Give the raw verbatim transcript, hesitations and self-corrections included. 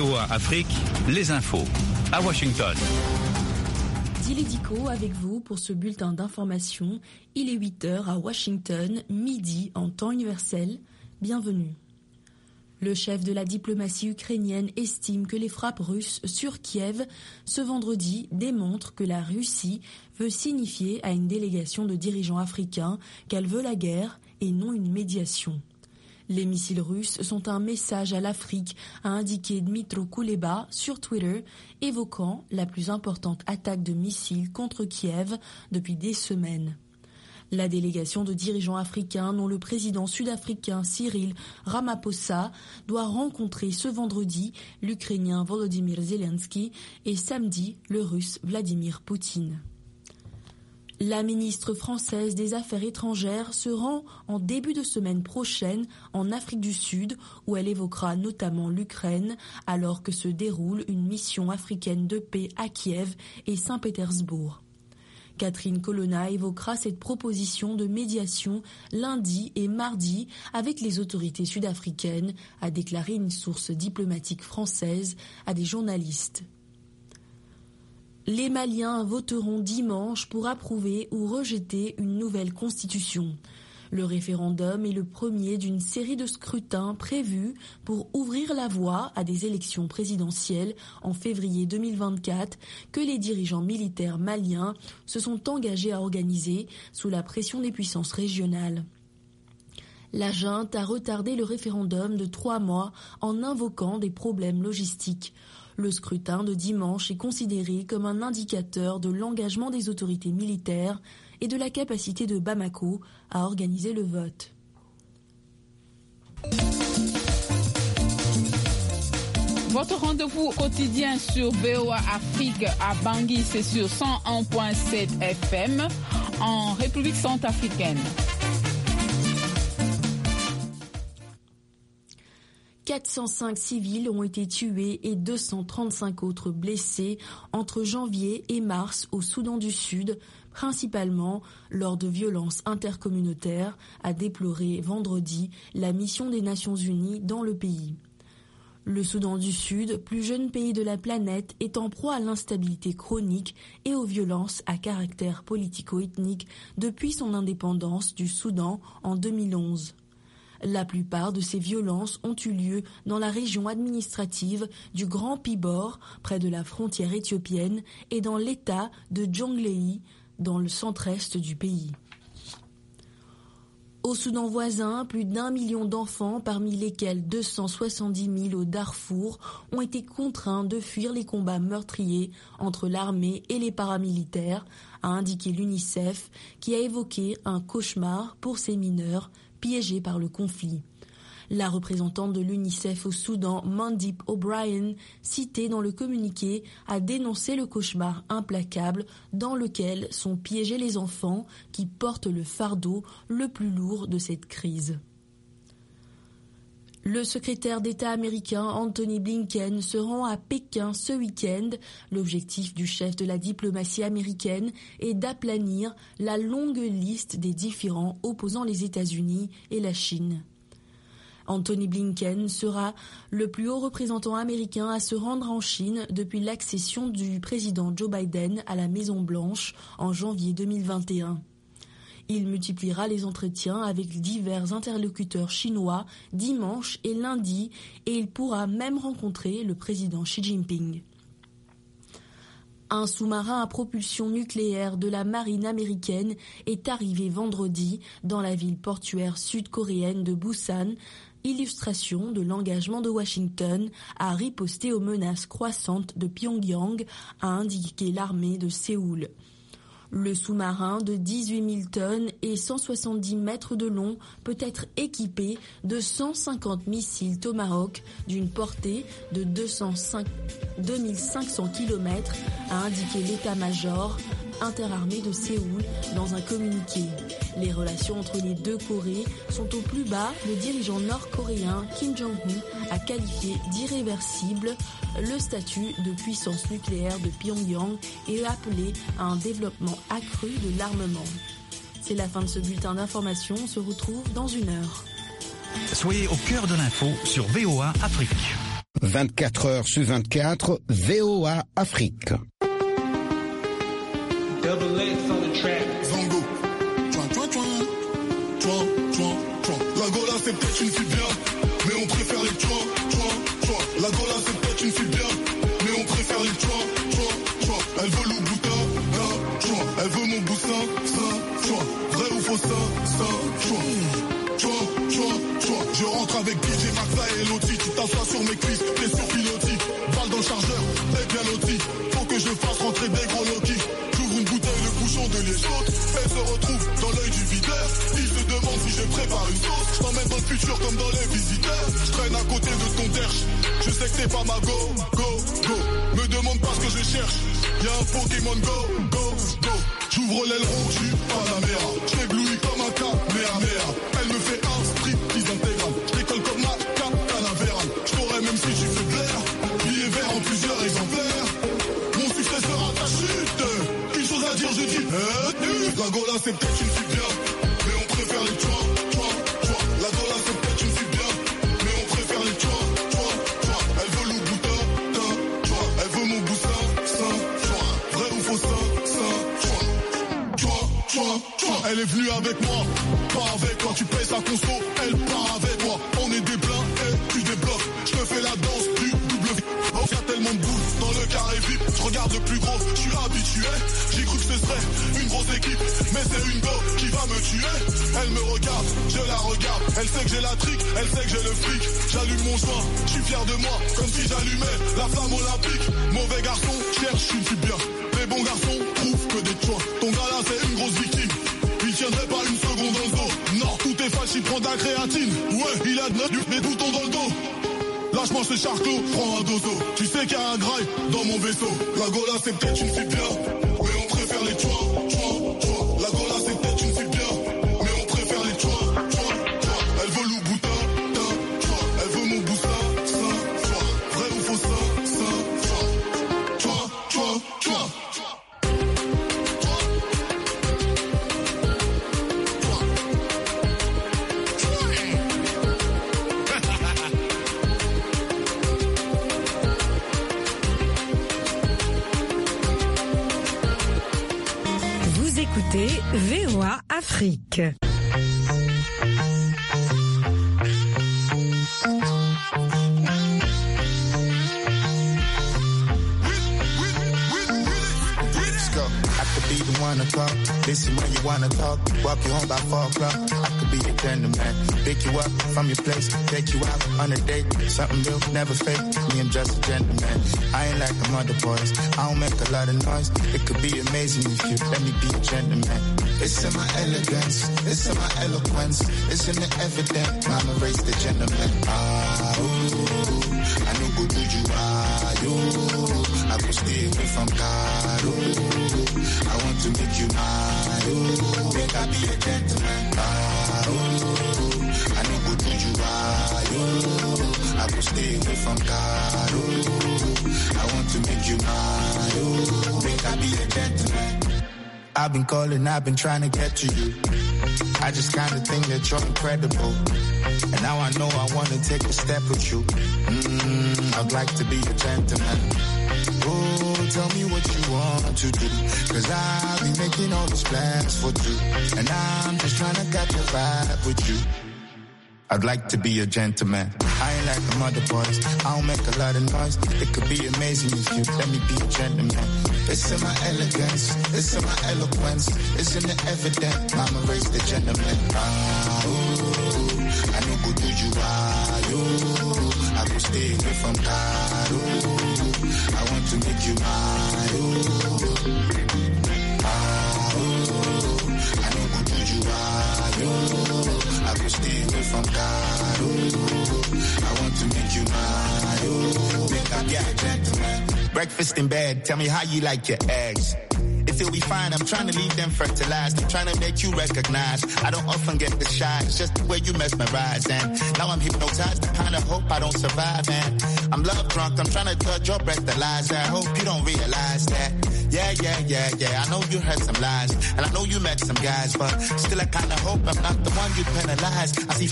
V O A Afrique, les infos à Washington. Dile Dico avec vous pour ce bulletin d'information. Il est huit heures à Washington, midi en temps universel. Bienvenue. Le chef de la diplomatie ukrainienne estime que les frappes russes sur Kiev ce vendredi démontrent que la Russie veut signifier à une délégation de dirigeants africains qu'elle veut la guerre et non une médiation. Les missiles russes sont un message à l'Afrique, a indiqué Dmytro Kuleba sur Twitter, évoquant la plus importante attaque de missiles contre Kiev depuis des semaines. La délégation de dirigeants africains dont le président sud-africain Cyril Ramaphosa doit rencontrer ce vendredi l'Ukrainien Volodymyr Zelensky et samedi le Russe Vladimir Poutine. La ministre française des Affaires étrangères se rend en début de semaine prochaine en Afrique du Sud où elle évoquera notamment l'Ukraine alors que se déroule une mission africaine de paix à Kiev et Saint-Pétersbourg. Catherine Colonna évoquera cette proposition de médiation lundi et mardi avec les autorités sud-africaines, a déclaré une source diplomatique française à des journalistes. Les Maliens voteront dimanche pour approuver ou rejeter une nouvelle constitution. Le référendum est le premier d'une série de scrutins prévus pour ouvrir la voie à des élections présidentielles en février deux mille vingt-quatre que les dirigeants militaires maliens se sont engagés à organiser sous la pression des puissances régionales. La junte a retardé le référendum de trois mois en invoquant des problèmes logistiques. Le scrutin de dimanche est considéré comme un indicateur de l'engagement des autorités militaires et de la capacité de Bamako à organiser le vote. Votre rendez-vous quotidien sur V O A Afrique à Bangui, c'est sur cent un virgule sept F M en République centrafricaine. quatre cent cinq civils ont été tués et deux cent trente-cinq autres blessés entre janvier et mars au Soudan du Sud, principalement lors de violences intercommunautaires, a déploré vendredi la mission des Nations Unies dans le pays. Le Soudan du Sud, plus jeune pays de la planète, est en proie à l'instabilité chronique et aux violences à caractère politico-ethnique depuis son indépendance du Soudan en deux mille onze. La plupart de ces violences ont eu lieu dans la région administrative du Grand Pibor, près de la frontière éthiopienne, et dans l'état de Jonglei, dans le centre-est du pays. Au Soudan voisin, plus d'un million d'enfants, parmi lesquels deux cent soixante-dix mille au Darfour, ont été contraints de fuir les combats meurtriers entre l'armée et les paramilitaires, a indiqué l'UNICEF, qui a évoqué un cauchemar pour ces mineurs piégés par le conflit. La représentante de l'UNICEF au Soudan, Mandip O'Brien, citée dans le communiqué, a dénoncé le cauchemar implacable dans lequel sont piégés les enfants qui portent le fardeau le plus lourd de cette crise. Le secrétaire d'État américain Anthony Blinken se rend à Pékin ce week-end. L'objectif du chef de la diplomatie américaine est d'aplanir la longue liste des différends opposant les États-Unis et la Chine. Anthony Blinken sera le plus haut représentant américain à se rendre en Chine depuis l'accession du président Joe Biden à la Maison-Blanche en janvier deux mille vingt et un. Il multipliera les entretiens avec divers interlocuteurs chinois dimanche et lundi et il pourra même rencontrer le président Xi Jinping. Un sous-marin à propulsion nucléaire de la marine américaine est arrivé vendredi dans la ville portuaire sud-coréenne de Busan, illustration de l'engagement de Washington à riposter aux menaces croissantes de Pyongyang, a indiqué l'armée de Séoul. Le sous-marin de dix-huit mille tonnes et cent soixante-dix mètres de long peut être équipé de cent cinquante missiles Tomahawk d'une portée de deux mille cinq cents kilomètres, a indiqué l'état-major interarmée de Séoul dans un communiqué. Les relations entre les deux Corées sont au plus bas. Le dirigeant nord-coréen Kim Jong-un a qualifié d'irréversible le statut de puissance nucléaire de Pyongyang et a appelé à un développement accru de l'armement. C'est la fin de ce bulletin d'information. On se retrouve dans une heure. Soyez au cœur de l'info sur V O A Afrique. vingt-quatre heures sur vingt-quatre, V O A Afrique. Double X on the track. Zango. Tchouin, tchouin, tchouin. Tchouin, tchouin, tchouin. La Gola c'est peut-être une fille bien, mais on préfère les tchouin, tchouin, tchouin. La Gola c'est peut-être une fille bien, mais on préfère les tchouin, tchouin, tchouin. Elle veut le boutin, d'un, tchouin. Elle veut mon boussin, ça, tchouin. Vrai ou faux, ça, ça, tchouin. Tchouin, tchouin, tchouin. Je rentre avec D J Maxa et Loti. Tu t'assois sur mes cuisses, t'es sur pilotis. Balle dans le chargeur, t'es bien loti. Faut que je fasse rentrer des gros Loki. J'ouvre une bouteille, le bouchon de liège saute. Elle se retrouve dans l'œil du videur. Il se demande si je prépare une sauce. Je t'emmène dans le futur comme dans les visiteurs. Je traîne à côté de ton derche. Je sais que t'es pas ma go, go, go. Me demande pas ce que je cherche. Y'a un Pokémon go, go, go. J'ouvre l'aileron du Panamera. Je t'éblouis comme un Kamehameha. Elle me fait un striptease intégral. Je décolle comme ma Canaveral. Je t'aurais même si tu fais blaire. Billet vert en plusieurs exemplaires. Mon succès sera ta chute. Une chose à dire, je dis euh, la Gola c'est peut-être une fille bien, mais on préfère les tchouin, tchouin, tchouin. La Gola c'est peut-être une fille bien, mais on préfère les tchouin, tchouin, tchouin. Elle veut le boutin, tin, tchouin. Elle veut mon boussin, sein, tchouin. Vrai ou faux, sein, sein, tchouin. Tchouin, tchouin, tchouin. Elle est venue avec moi, pas avec toi. Tu payes sa conso, elle part avec moi. On est des blincs et tu débloques. Je te fais la danse du double V. Oh, y'a tellement de boules dans le carré V I P. Je regarde le plus gros, je suis habitué. J'ai cru que ce serait une grosse équipe, mais c'est une go qui va me tuer. Elle me regarde, je la regarde. Elle sait que j'ai la trique, elle sait que j'ai le fric. J'allume mon joint, je suis fier de moi, comme si j'allumais la flamme olympique. Mauvais garçon, cherche une fille bien. Les bons garçons trouvent que des choix. Ton gars là c'est une grosse victime. Il tiendrait pas une seconde dans le dos. Non, tout est fâche, il prend de la créatine. Ouais, il a de des boutons dans le dos. Lâche-moi ce charclos, prends un dozo. Tu sais qu'il y a un graille dans mon vaisseau. La Gola c'est peut-être une fille bien, mais on préfère les tchouin, tchouin, tchouin. La Gola c'est peut-être une fille bien, mais on préfère les tchouin, tchouin, tchouin. Elle veut le boutin, tin, tchouin. Elle veut mon boussin, sein, tchouin. Vrai ou faux, sein, sein, tchouin. Tchouin, tchouin, tchouin. Écoutez V O A Afrique. Be the one to talk, listen when you wanna talk, walk you home by four o'clock. I could be a gentleman, pick you up from your place, take you out on a date, something real, never fake. Me, I'm just a gentleman. I ain't like them other boys. I don't make a lot of noise. It could be amazing if you let me be a gentleman. It's in my elegance, it's in my eloquence, it's in the evidence. Mama raised the gentleman. Ah, ooh, I know who you are, you. I will stay away from God. Ooh, I want to make you mine. Ooh, make I be a gentleman. Ah, ooh, I know who you are. You, I will stay away from God. Ooh, I want to make you mine. Ooh, make I be a gentleman. I've been calling, I've been trying to get to you. I just kinda think that you're incredible. And now I know I wanna take a step with you. Mm, I'd like to be a gentleman. Oh, tell me what you want to do. Cause I'll be making all these plans for two. And I'm just trying to catch a vibe with you. I'd like to be a gentleman. I ain't like them other boys. I don't make a lot of noise. It could be amazing if you let me be a gentleman. It's in my elegance. It's in my eloquence. It's in the evidence. Mama raised the gentleman. Ah, ooh, I know who do you are. You, I will stay away from God. Ooh, I want to make you mine. Ooh, ah, ooh, I know who do you are. You, I will stay away from God. Ooh, I want to make you mine. Ooh, make I be a gentleman. Breakfast in bed, tell me how you like your eggs. If you'll be fine, I'm trying to leave them fertilized. I'm trying to make you recognize I don't often get the shine. It's just the way you mesmerize. And now I'm hypnotized. I kind of hope I don't survive. And I'm love drunk. I'm trying to touch your breathalyzer. I hope you don't realize that. Yeah, yeah, yeah, yeah. I know you heard some lies. And I know you met some guys. But still I kind of hope I'm not the one you penalize. I see